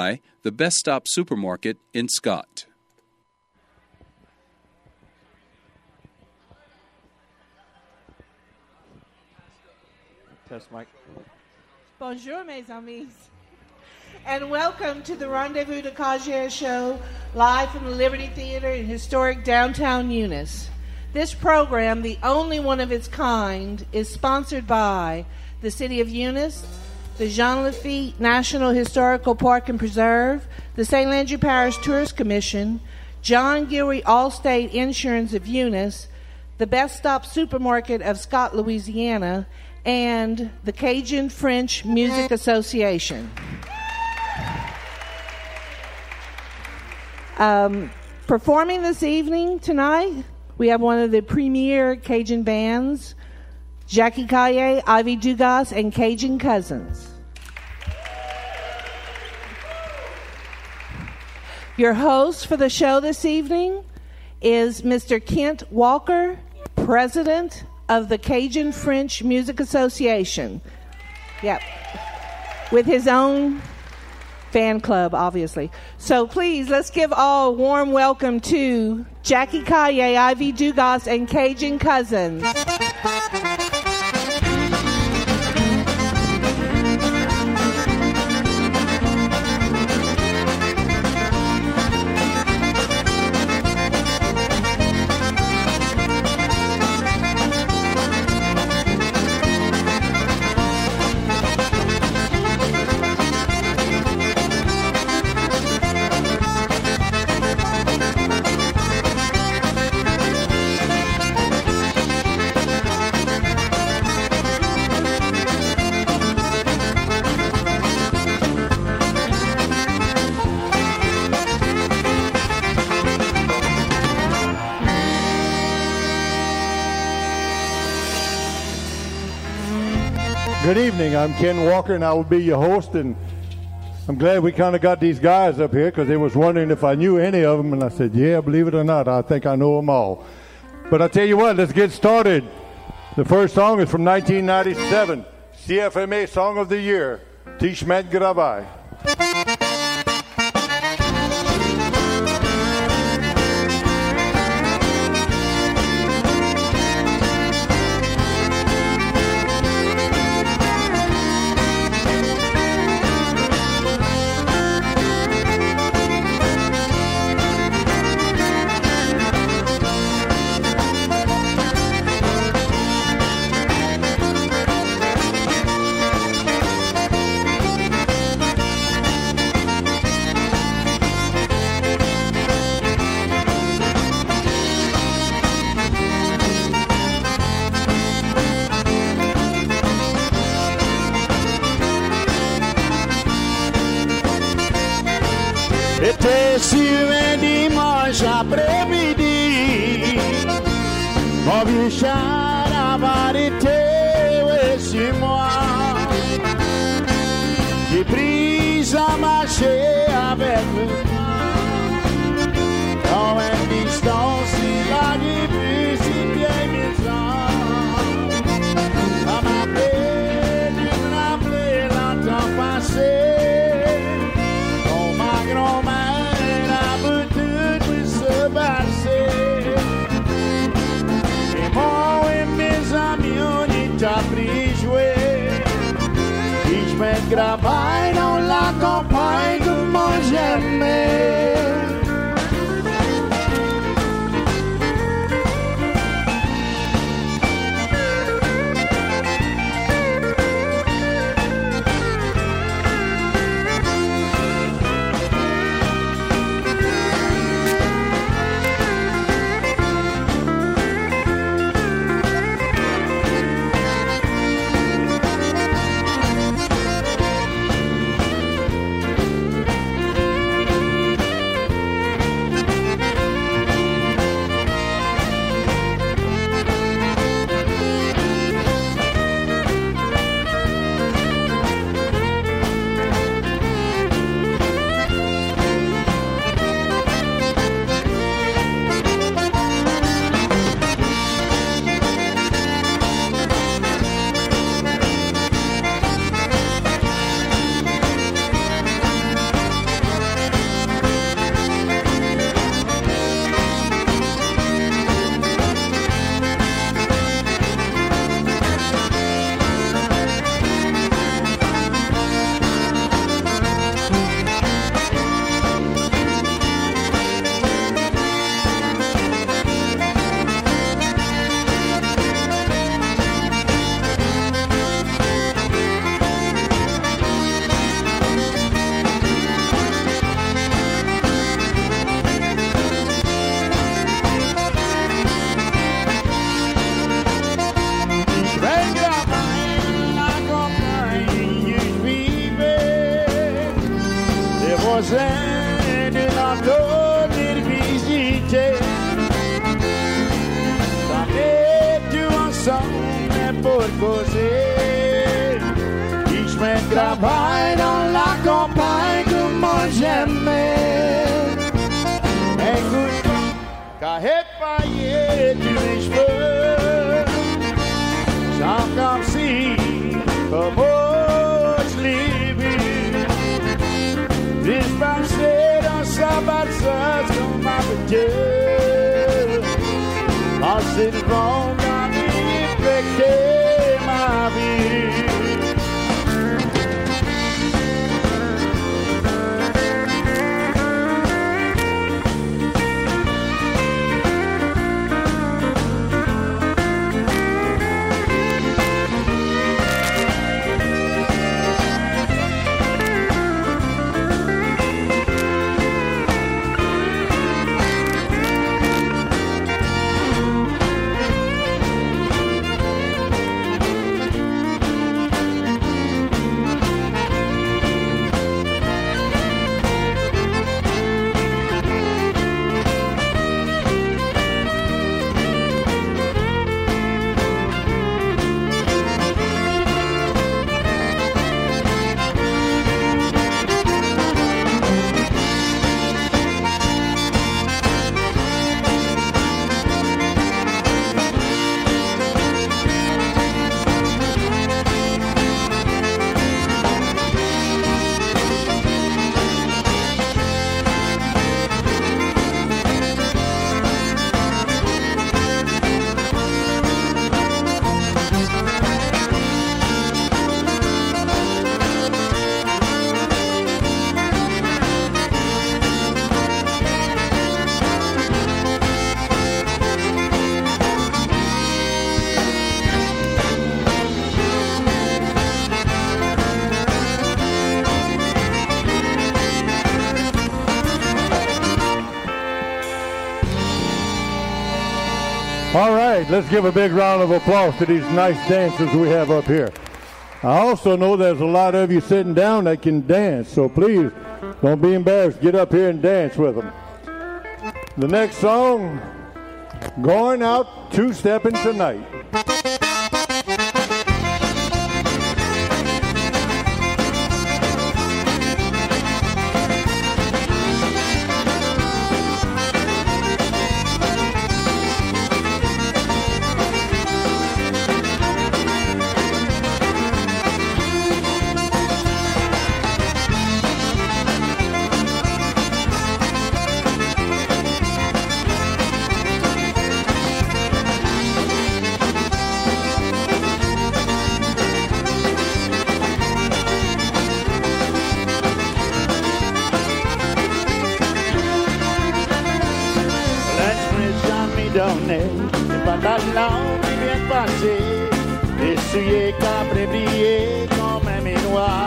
by the Best Stop Supermarket in Scott. Test mic. Bonjour, mes amis. And welcome to the Rendezvous de Cagier show, live from the Liberty Theater in historic downtown Eunice. This program, the only one of its kind, is sponsored by the City of Eunice, the Jean Lafitte National Historical Park and Preserve, the St. Landry Parish Tourist Commission, John Gilry Allstate Insurance of Eunice, the Best Stop Supermarket of Scott, Louisiana, and the Cajun French Music Association. Performing this evening tonight, we have one of the premier Cajun bands, Jackie Caillet, Ivy Dugas, and Cajun Cousins. Your host for the show this evening is Mr. Kent Walker, President of the Cajun French Music Association. Yep. With his own fan club, obviously. So please, let's give all a warm welcome to Jackie Caillet, Ivy Dugas, and Cajun Cousins. Good evening. I'm Ken Walker, and I will be your host. And I'm glad we kind of got these guys up here because they was wondering if I knew any of them. And I said, yeah, believe it or not, I think I know them all. But I tell you what, let's get started. The first song is from 1997, CFMA Song of the Year, Tishmet Grabai. Était sur un dimanche après-midi, mon vieux char avait été sur moi. J'ai pris à marcher avec moi. Dans une distance, il a vu si bien maison. Ça m'a fait du rappeler longtemps passé. Gravar dans la campagne de mon jamais. voisin de notre visiter. T'en es-tu ensemble pour causer? Et je me travaille dans la campagne que moi j'aimais. Écoute, qu'a épaillé tu mes cheveux, sans comme si, comme je l'ai vu, dispenser dans sa berceuse comme un Dieu, passer le vent dans l'infecter ma vie. All right, let's give a big round of applause to these nice dancers we have up here. I also know there's a lot of you sitting down that can dance, so please don't be embarrassed. Get up here and dance with them. The next song, Going Out Two-Stepping Tonight. Les pantalons qui viennent passer, les souliers qu'après briller comme un miroir.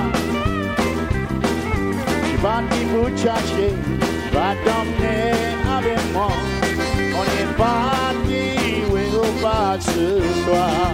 Je suis parti pour te chercher, va t'emmener avec moi. On est parti, oui, on part ce soir.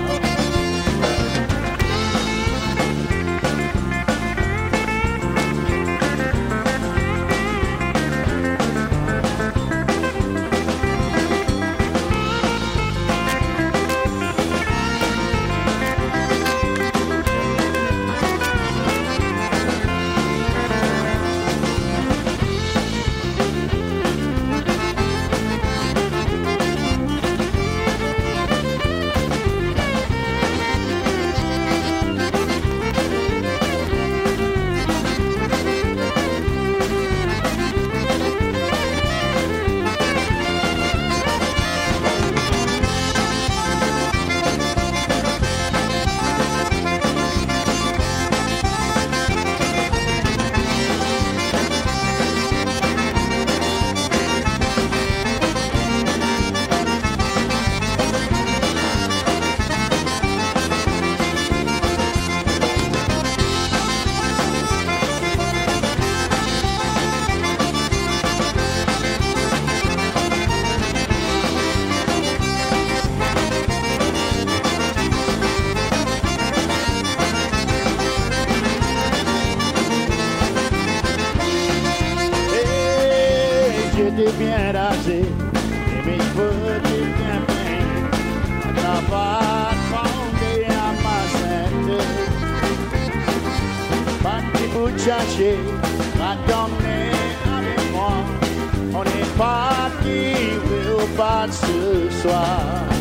j'étais bien rasé et mes cheveux étaient bien peints. La cravate fondée à ma ceinture. Parti pour chercher, va t'emmener avec moi. On est parti, mais au pas ce soir.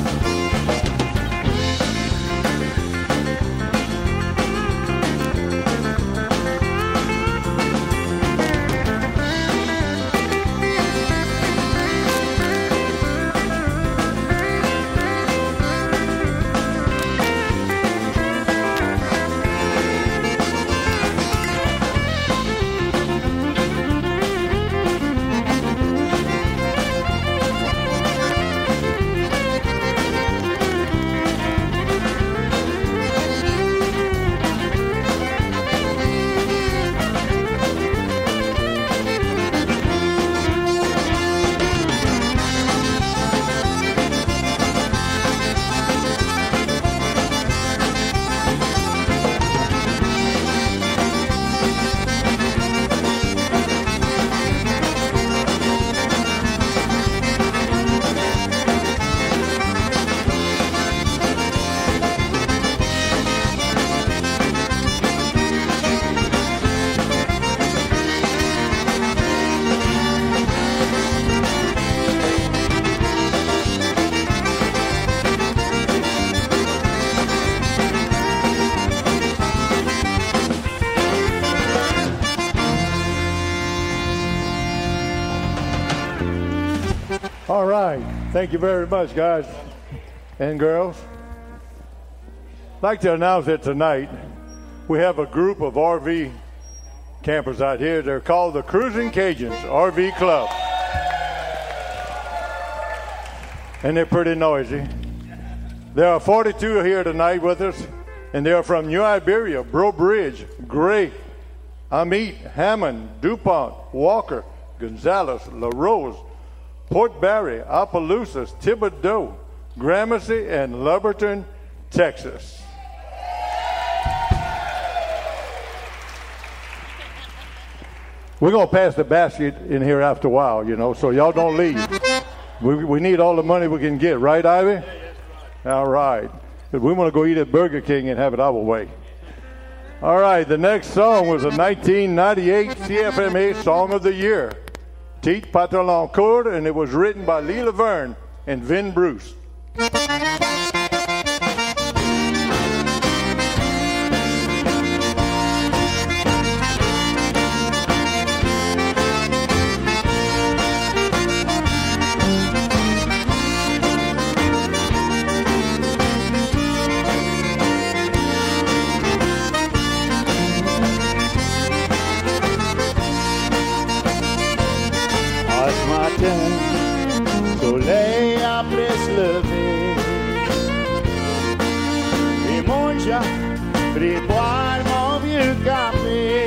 All right. Thank you very much, guys and girls. I'd like to announce that tonight we have a group of RV campers out here. They're called the Cruising Cajuns RV Club. And they're pretty noisy. There are 42 here tonight with us, and they are from New Iberia, Breaux Bridge, Gray, Amit, Hammond, DuPont, Walker, Gonzales, La Rose, Port Barry, Opelousas, Thibodaux, Gramercy, and Lubberton, Texas. We're going to pass the basket in here after a while, you know, so y'all don't leave. We need all the money we can get, right, Ivy? All right. We want to go eat at Burger King and have it our way. All right, the next song was a 1998 CFMA Song of the Year. Tite Patalancourt, and it was written by Lee Laverne and Vin Bruce. Soleil après se lever et mon chat pris boire mon vieux café.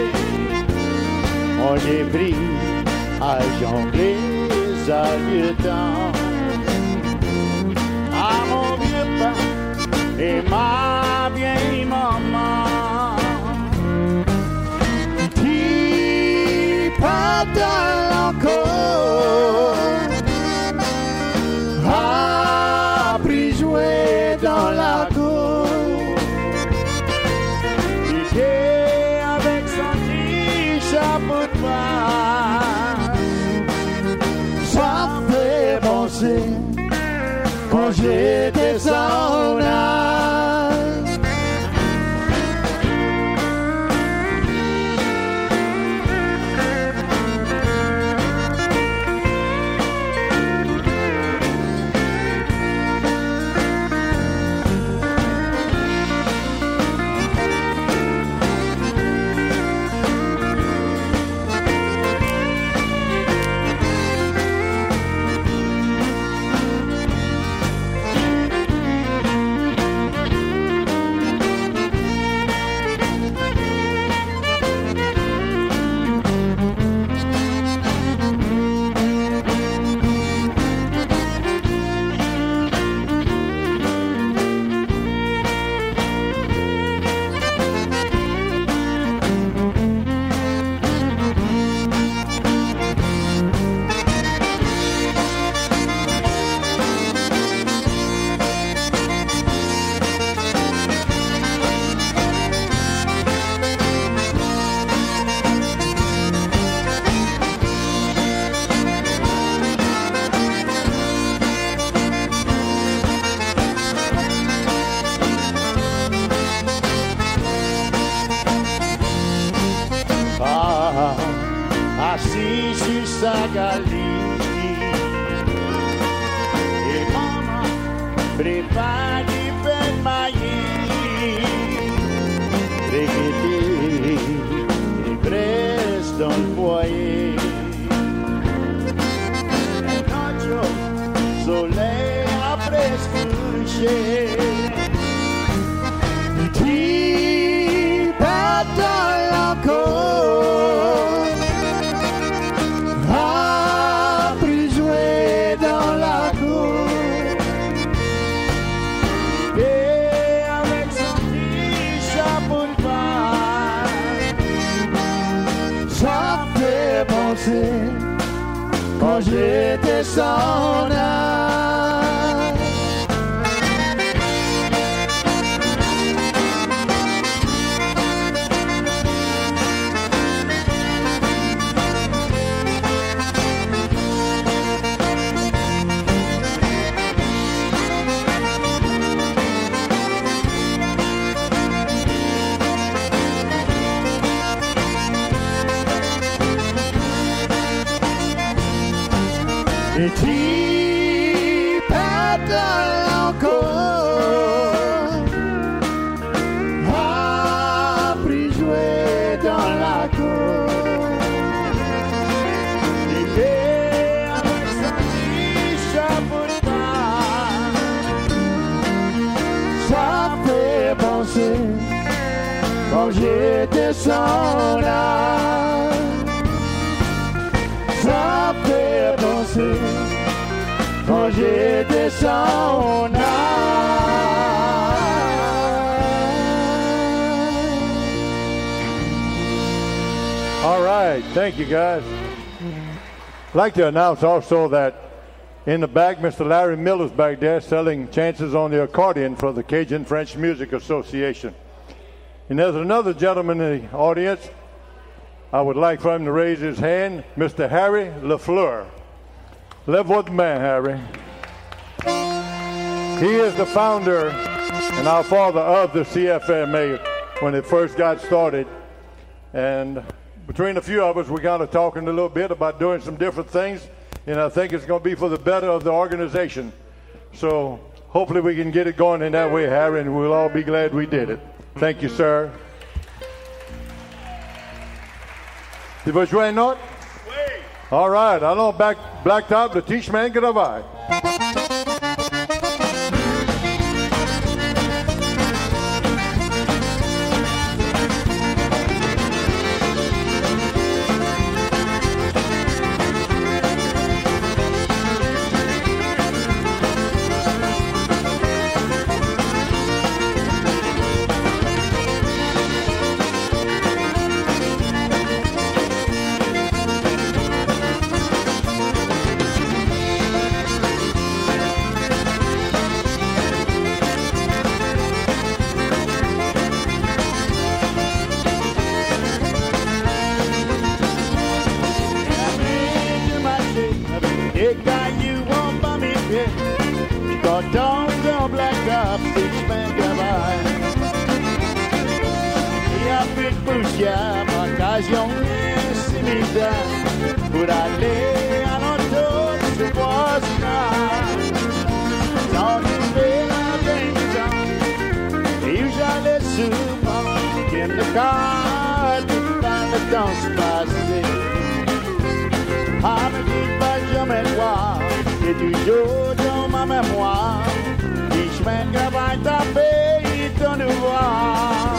On est pris à jongler à vieux temps, à mon vieux père et ma vieille maman. Qui parle encore appris jouer dans la cour, il est avec son petit chapeau de pain. Ça fait penser quand j'étais son âge. assis sur sa galerie. Et maman prépare du pain de maïs, briqueté et graisse dans le foyer. Et quand le soleil a presque couché, petit bâton encore a pris jouer dans la cour. Et avec son petit chapeau de paille, ça fait penser quand j'étais son âge. Petit patin encore a pris jouer dans la cour. Et avec son petit chapeau de paille, ça fait penser quand j'étais son âge. Ça fait penser quand j'étais son âge. All right, thank you guys. I'd like to announce also that in the back, Mr. Larry Miller's back there selling chances on the accordion for the Cajun French Music Association. And there's another gentleman in the audience. I would like for him to raise his hand, Mr. Harry LaFleur. Live with the man, Harry. He is the founder and our father of the CFMA when it first got started. And between a few of us, we got to talking a little bit about doing some different things. And I think it's going to be for the better of the organization. So hopefully we can get it going in that way, Harry, and we'll all be glad we did it. Thank you, sir. Tu vas jouer un autre? Oui. All right. Allons, Blacktop, le T-chemin Gravaille. Pour aller à l'auto de voisinage, sans trouver la maison, et où j'allais souvent, in the car, tout dans le temps se passer. Ah, mais tu vas jamais le voir, c'est toujours dans ma mémoire, les chemins de travail tapés, ton devoir.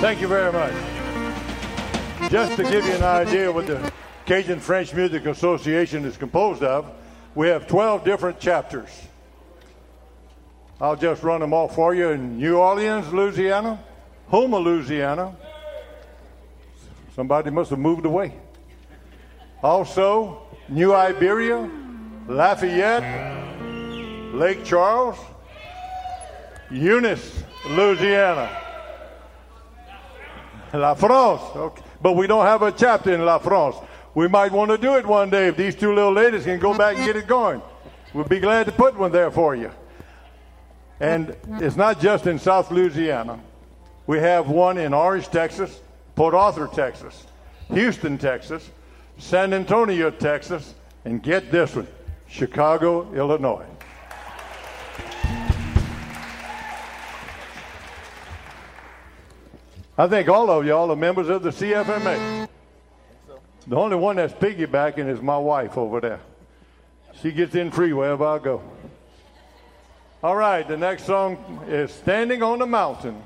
Thank you very much. Just to give you an idea what the Cajun French Music Association is composed of, we have 12 different chapters. I'll just run them all for you. In New Orleans, Louisiana, Houma, Louisiana. Somebody must have moved away. Also, New Iberia, Lafayette, Lake Charles, Eunice, Louisiana. La France. Okay. But we don't have a chapter in La France. We might want to do it one day if these two little ladies can go back and get it going. We'll be glad to put one there for you. And it's not just in South Louisiana. We have one in Orange, Texas, Port Arthur, Texas, Houston, Texas, San Antonio, Texas, and get this one, Chicago, Illinois. I think all of y'all are members of the CFMA. The only one that's piggybacking is my wife over there. She gets in free wherever I go. All right, the next song is Standing on the Mountain.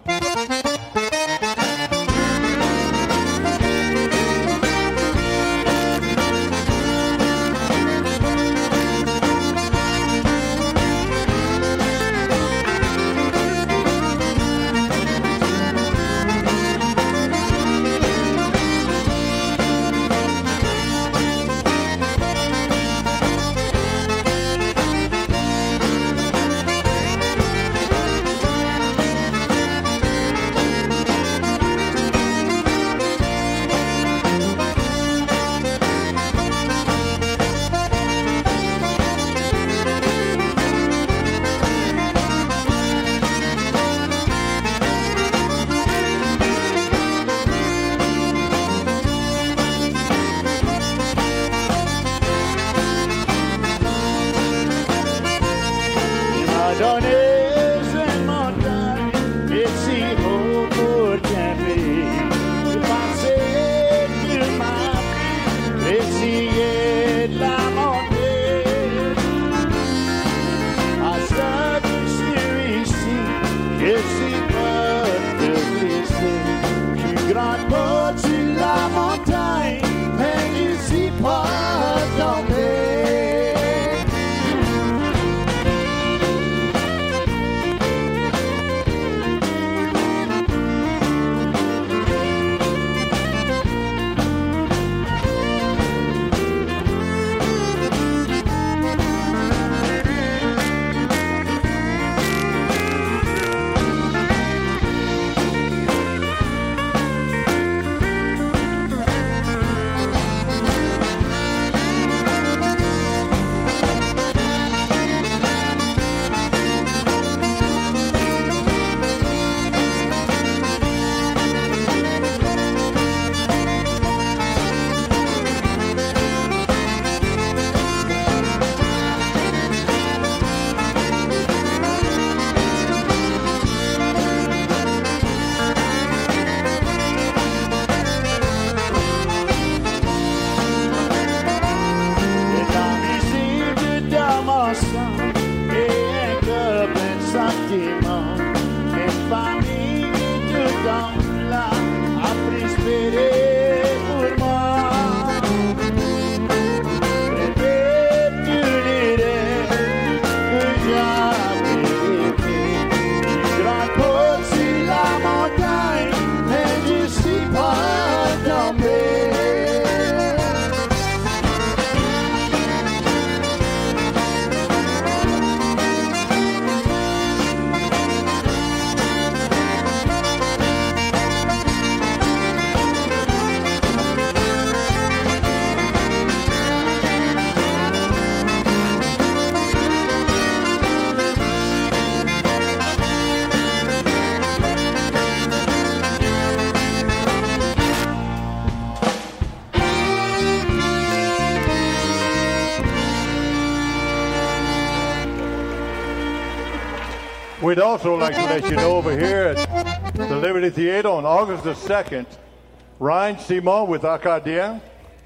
We'd also like to let you know over here at the Liberty Theater on August the 2nd, Ryan Simon with Acadien.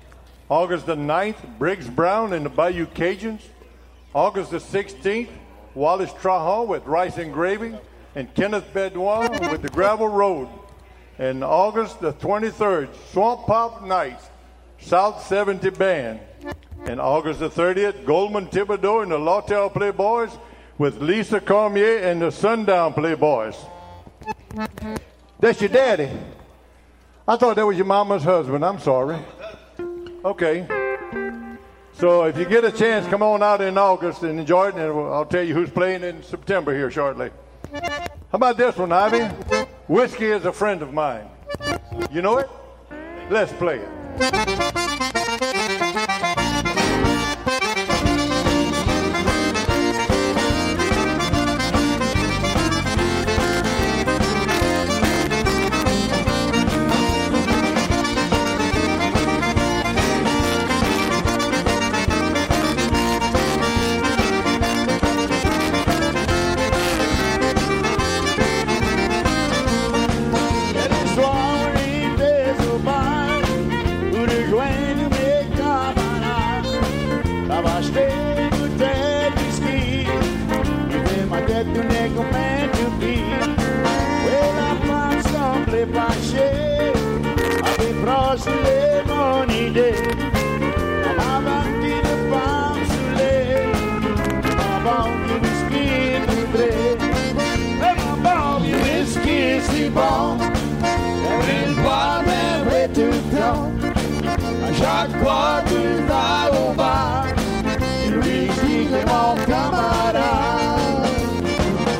August the 9th, Briggs Brown and the Bayou Cajuns. August the 16th, Wallace Trahan with Rice and Gravy. And Kenneth Bedouin with the Gravel Road. And August the 23rd, Swamp Pop Nights, South 70 Band. And August the 30th, Goldman Thibodeau and the Lawtell Playboys with Lisa Cormier and the Sundown Playboys. That's your daddy. I thought that was your mama's husband. I'm sorry. Okay. So if you get a chance, come on out in August and enjoy it, and I'll tell you who's playing in September here shortly. How about this one, Ivy? Whiskey is a friend of mine. You know it? Let's play it. Chaque fois que tu vas au bar, tu risques mon camarade.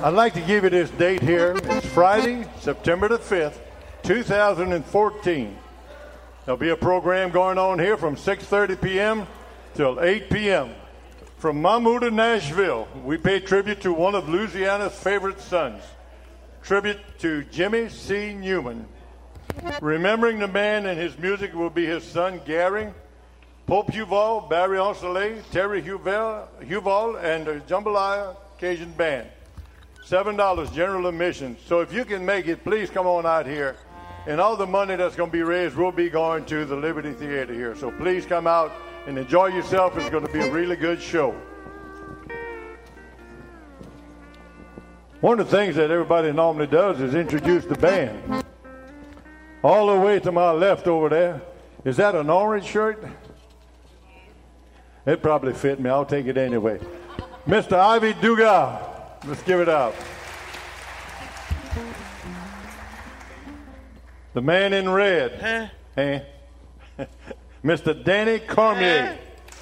I'd like to give you this date here. It's Friday, September the 5th, 2014. There'll be a program going on here from 6:30 p.m. till 8 p.m. From Mamou to Nashville, we pay tribute to one of Louisiana's favorite sons. Tribute to Jimmy C. Newman. Remembering the man and his music will be his son Gary, Pope Huval, Barry Ancelet, Terry Huval, and the Jambalaya Cajun Band. $7 general admission. So if you can make it, please come on out here. And all the money that's going to be raised will be going to the Liberty Theater here. So please come out and enjoy yourself. It's going to be a really good show. One of the things that everybody normally does is introduce the band. All the way to my left over there, is that an orange shirt? It probably fit me. I'll take it anyway. Mr. Ivy Dugas. Let's give it up. The man in red. Mr. Danny Cormier.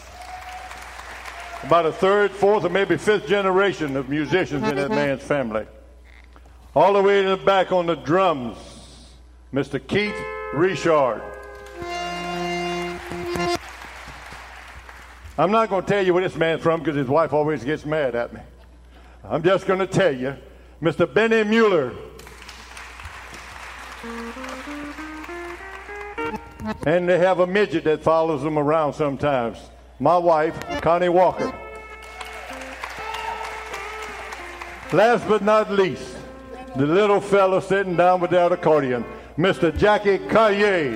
About a third, fourth, or maybe fifth generation of musicians in that man's family. All the way to the back on the drums, Mr. Keith Richard. I'm not going to tell you where this man's from because his wife always gets mad at me. I'm just going to tell you, Mr. Benny Mueller. And they have a midget that follows them around sometimes. My wife, Connie Walker. Last but not least, the little fellow sitting down with that accordion, Mr. Jackie Caillé.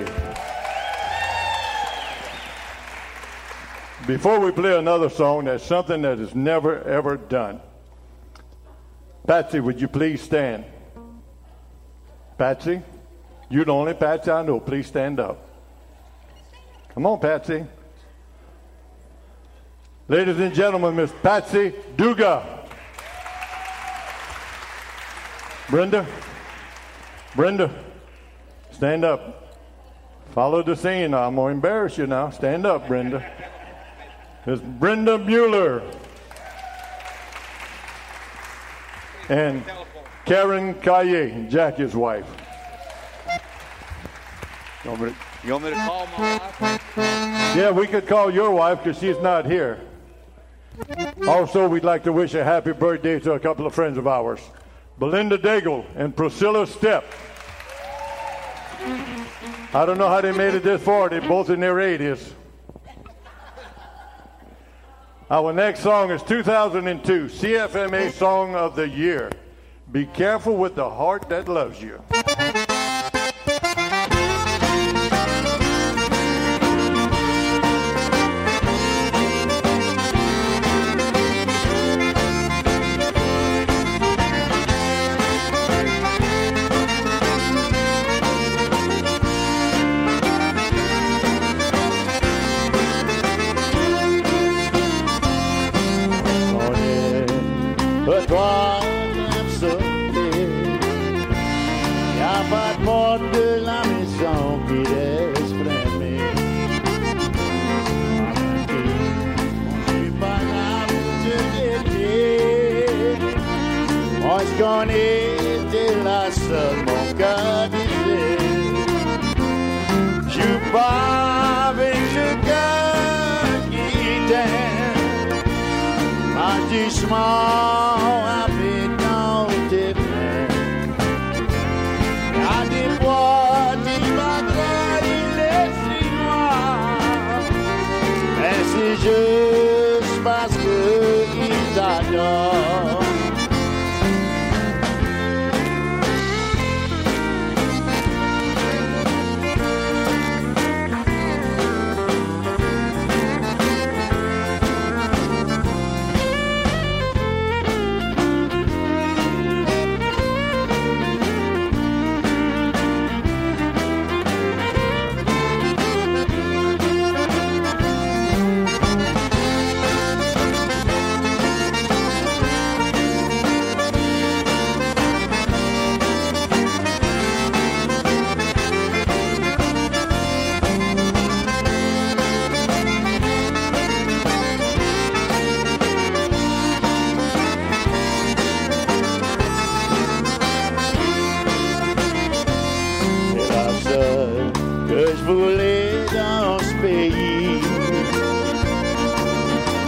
Before we play another song, there's something that is never, ever done. Patsy, would you please stand? Patsy, you're the only Patsy I know. Please stand up. Come on, Patsy. Ladies and gentlemen, Miss Patsy Dugas. Brenda, stand up. Follow the scene. I'm going to embarrass you now. Stand up, Brenda. Miss Brenda Mueller. And Karen Caillé, Jackie's wife. You want me to call my wife? Yeah, we could call your wife because she's not here. Also, we'd like to wish a happy birthday to a couple of friends of ours, Belinda Daigle and Priscilla Stepp. I don't know how they made it this far. They're both in their 80s. Our next song is 2002 CFMA Song of the Year. Be careful with the heart that loves you. Toi, même sauté, y a pas de porte de la maison qui laisse freiner. Je suis pas là pour te guérir. Moi je connais, t'es la seule, mon cœur brisé. Je suis pas avec le cœur qui t'aime. Magiquement. Juste parce qu'il t'adore.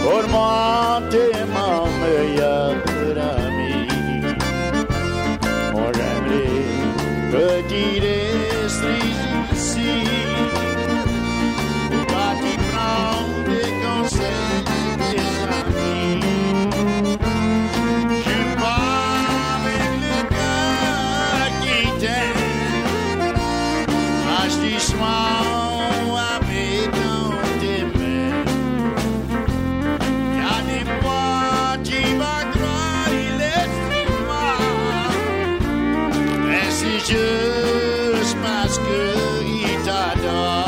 por monte mamaya rami oramre petire strisi bati prende con se esami chupame le as di small a bit on the man yani pati badrai let's be c'est juste parce que il t'adore.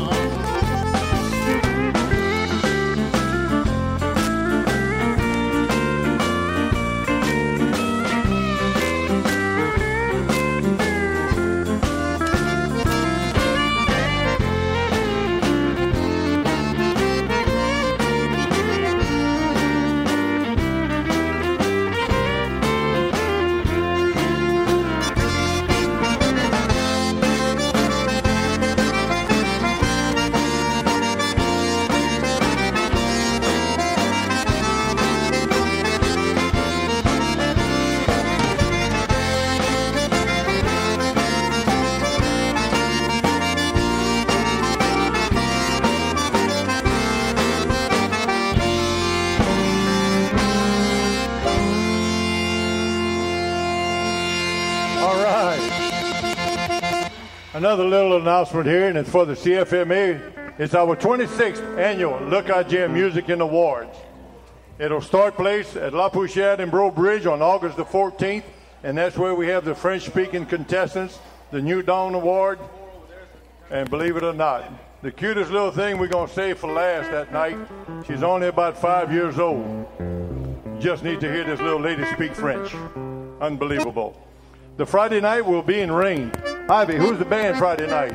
Another little announcement here, and it's for the CFMA. It's our 26th annual Look Out Jam Music and Awards. It'll start place at La Pouchette and Bro Bridge on August the 14th, and that's where we have the French-speaking contestants, the New Dawn Award, and believe it or not, the cutest little thing we're going to save for last that night, she's only about 5 years old. Just need to hear this little lady speak French. Unbelievable. The Friday night will be in rain. Ivy, who's the band Friday night?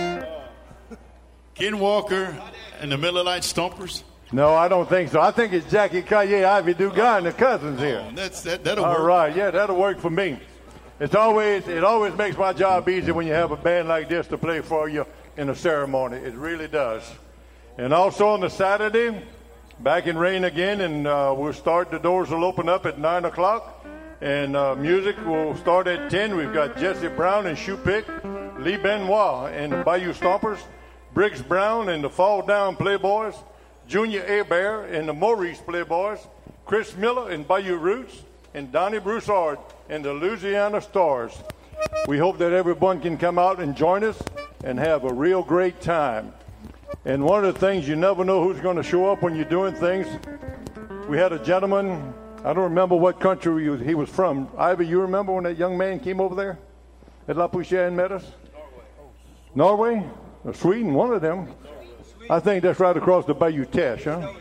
Ken Walker and the Miller Lite Stompers. No, I don't think so. I think it's Jackie Caillé, Ivy Dugas, and the cousins here. That'll work. All right, yeah, that'll work for me. It always makes my job easy when you have a band like this to play for you in a ceremony. It really does. And also on the Saturday, back in rain again, and we'll start. The doors will open up at 9 o'clock. And music will start at 10. We've got Jesse Brown and Shoe Pick, Lee Benoit and the Bayou Stompers, Briggs Brown and the Fall Down Playboys, Junior Hebert and the Maurice Playboys, Chris Miller and Bayou Roots, and Donnie Broussard and the Louisiana Stars. We hope that everyone can come out and join us and have a real great time. And one of the things, you never know who's going to show up when you're doing things. We had a gentleman, I don't remember what country he was from. Ivy, you remember when that young man came over there at La Pouchette and met us? Norway? Or Sweden, one of them. I think that's right across the Bayou Teche, huh?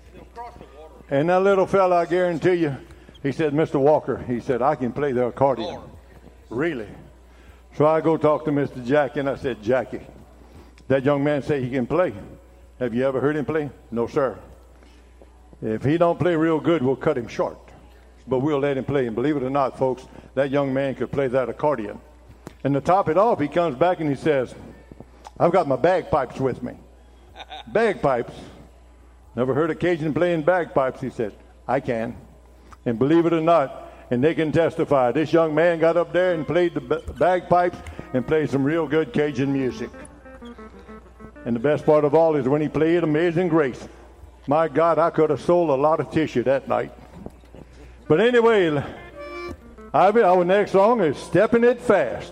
And that little fella, I guarantee you, he said, Mr. Walker, he said, I can play the accordion. Really? So I go talk to Mr. Jackie, and I said, Jackie, that young man say he can play. Have you ever heard him play? No, sir. If he don't play real good, we'll cut him short. But we'll let him play. And believe it or not, folks, that young man could play that accordion. And to top it off, he comes back and he says, I've got my bagpipes with me. Bagpipes? Never heard a Cajun playing bagpipes. He said, I can. And believe it or not, and they can testify, this young man got up there and played the bagpipes and played some real good Cajun music. And the best part of all is when he played Amazing Grace. My God, I could have sold a lot of tissue that night. But anyway, Ivy, our next song is Stepping It Fast.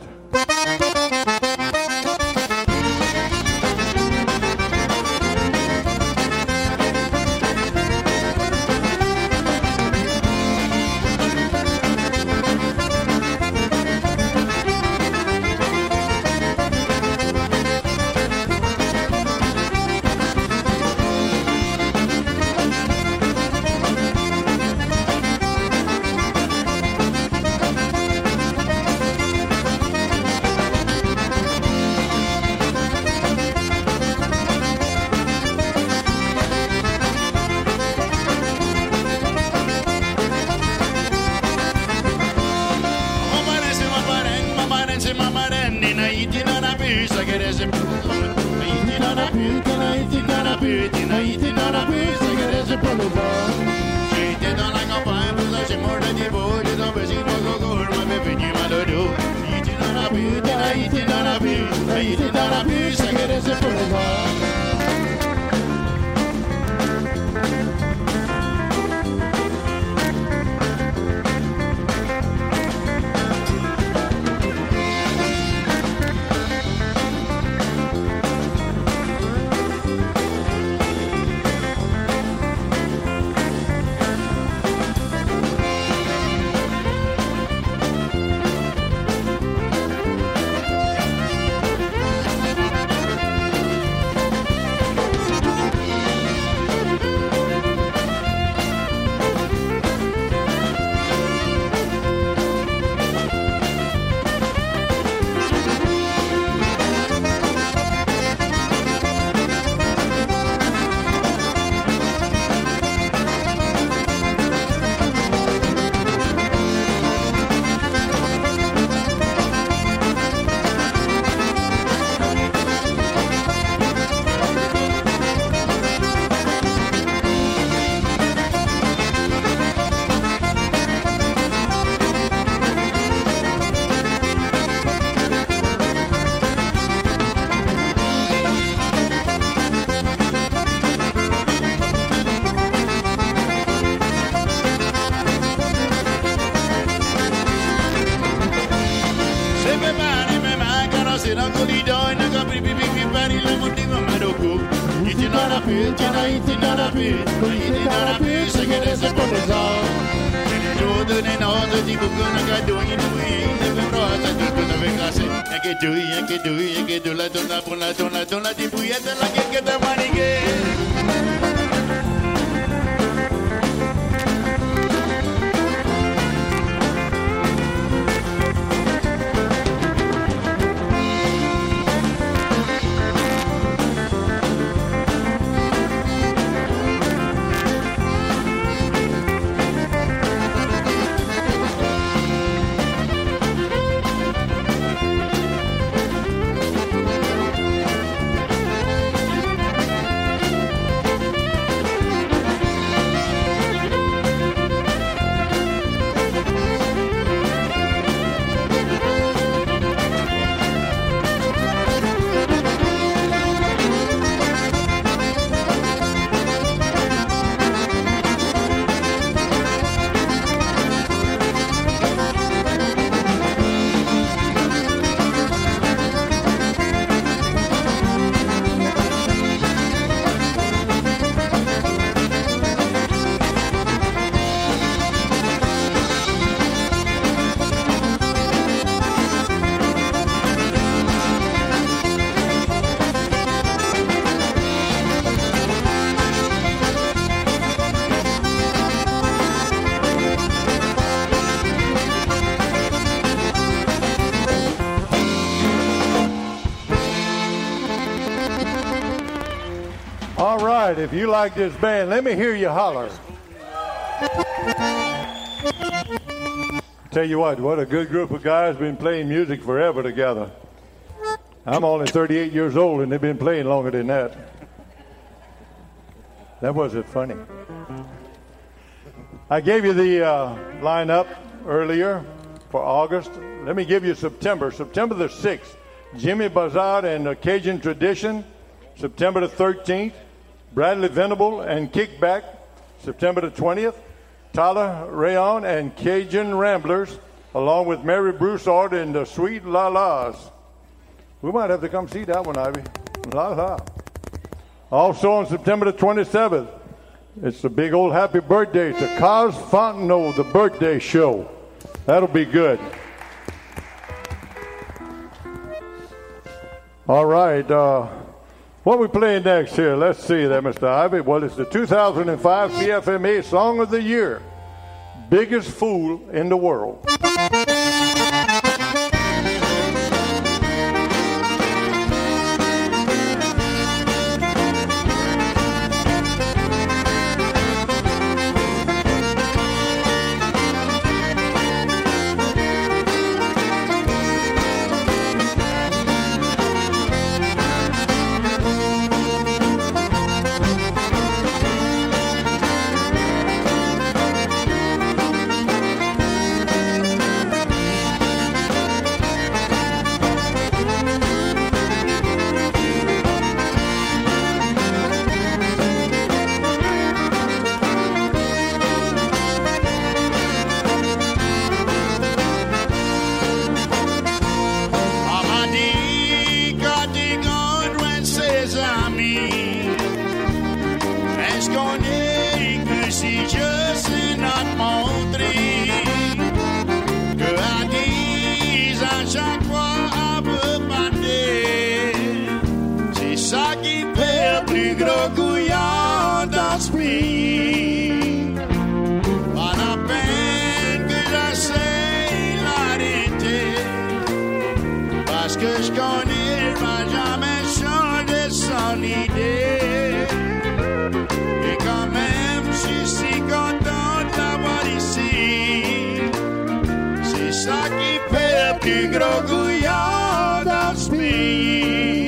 Boulevard. il n'y en a plus, c'est que des pour les hommes. All right, if you like this band, let me hear you holler. Tell you what a good group of guys been playing music forever together. I'm only 38 years old, and they've been playing longer than that. That wasn't funny. I gave you the lineup earlier for August. Let me give you September. September the 6th, Jimmy Bazard and the Cajun Tradition. September the 13th, Bradley Venable and Kickback. September the 20th, Tyler Rayon and Cajun Ramblers, along with Mary Broussard and the Sweet La Las. We might have to come see that one, Ivy. La La. Also on September the 27th, it's the big old happy birthday. It's the Cos Fontenot, the birthday show. That'll be good. All right. What are we playing next here? Let's see there, Mr. Ivy. Well, it's the 2005 CFMA Song of the Year. Biggest Fool in the World. grogu jada spí.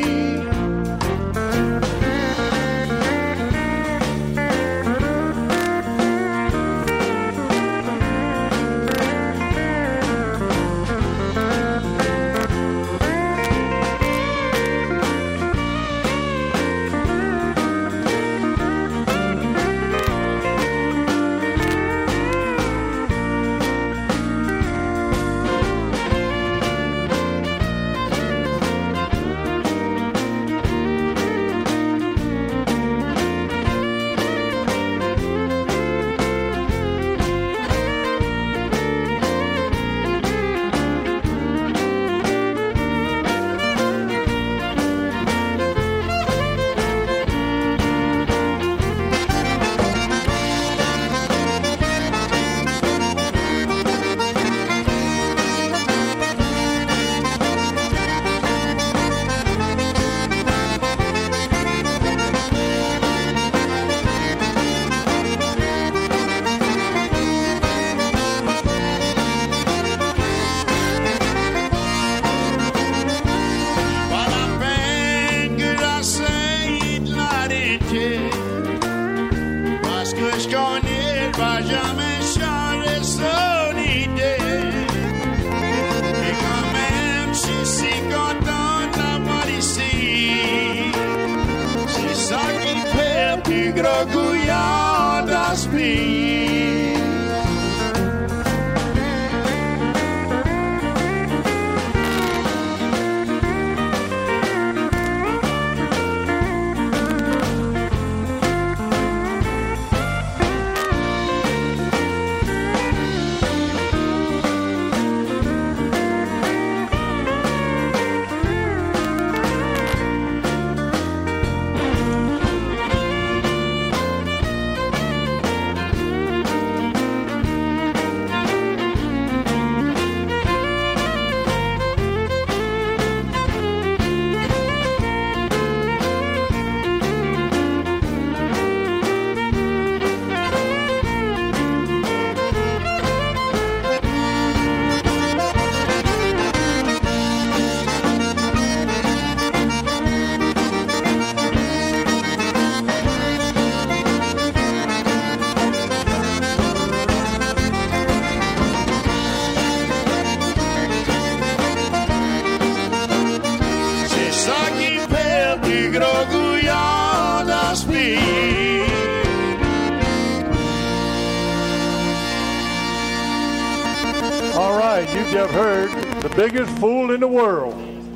All right, you just heard the biggest fool in the world.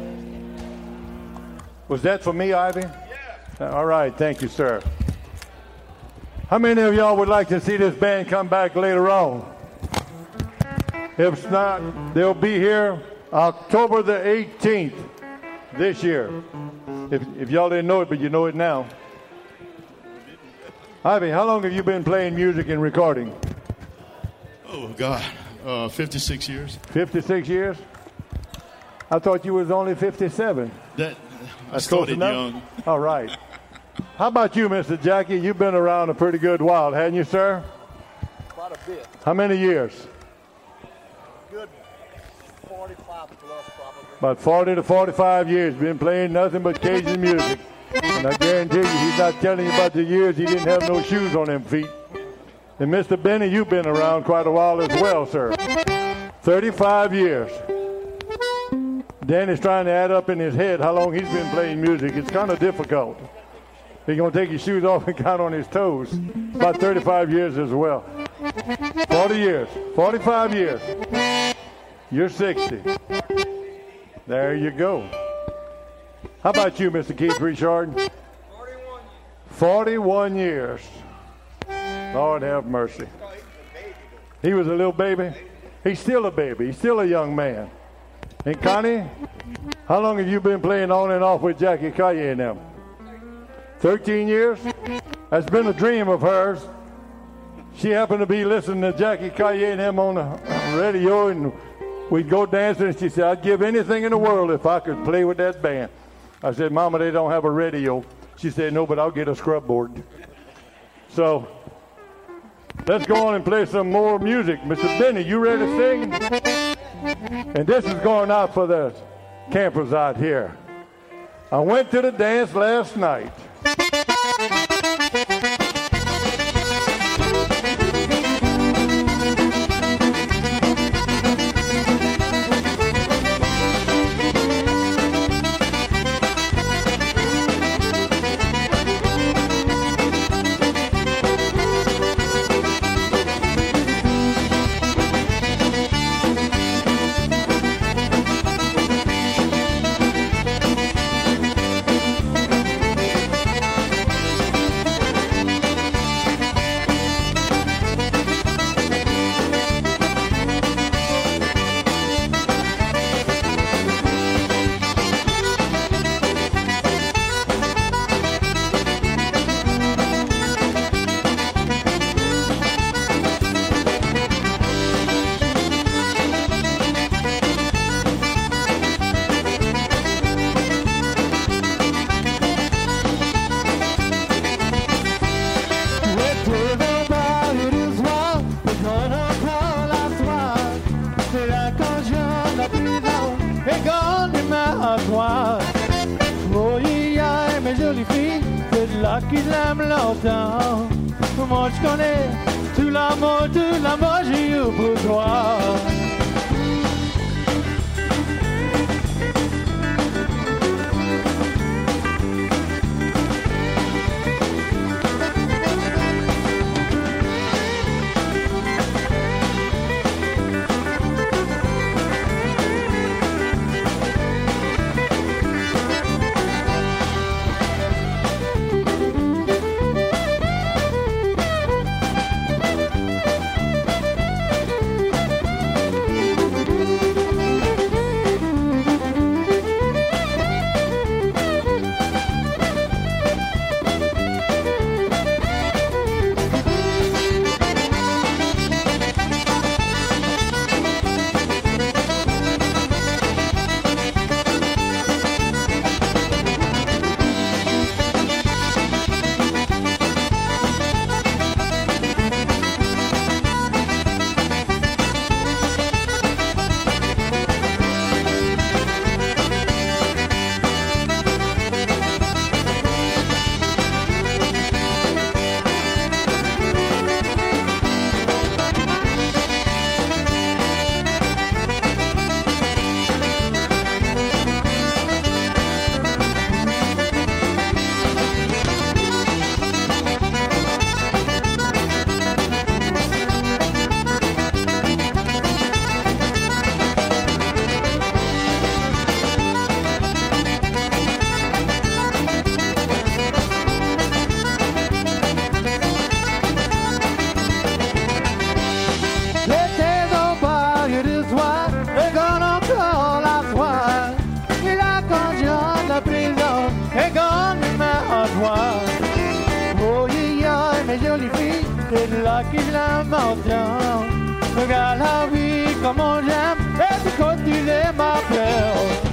Was that for me, Ivy? Yeah. All right, thank you, sir. How many of y'all would like to see this band come back later on? If not, they'll be here October the 18th this year. If y'all didn't know it, but you know it now. Ivy, how long have you been playing music and recording? Oh, God. 56 years. 56 years? I thought you was only 57. I started young. All right. How about you, Mr. Jackie? You've been around a pretty good while, hadn't you, sir? Quite a bit. How many years? Good 45 plus, probably. About 40 to 45 years. Been playing nothing but Cajun music. And I guarantee you, he's not telling you about the years he didn't have no shoes on them feet. And Mr. Benny, you've been around quite a while as well, sir. 35 years. Danny's trying to add up in his head how long he's been playing music. It's kind of difficult. He's going to take his shoes off and count on his toes. About 35 years as well. 40 years. 45 years. You're 60. There you go. How about you, Mr. Keith Richard? 41 years. Lord have mercy. He was a little baby. He's still a baby. He's still a young man. And Connie, how long have you been playing on and off with Jackie Collier and them? 13 years? That's been a dream of hers. She happened to be listening to Jackie Collier and them on the radio, and we'd go dancing, and she said, I'd give anything in the world if I could play with that band. I said, Mama, they don't have a radio. She said, no, but I'll get a scrub board. So let's go on and play some more music. Mr. Benny, you ready to sing? And this is going out for the campers out here. I went to the dance last night. Qu'il aime longtemps. Moi je connais tout l'amour, j'ai eu pour toi. C'est là qu'il aime maintenant. Regarde la vie comme on l'aime, et du côté il est ma peur.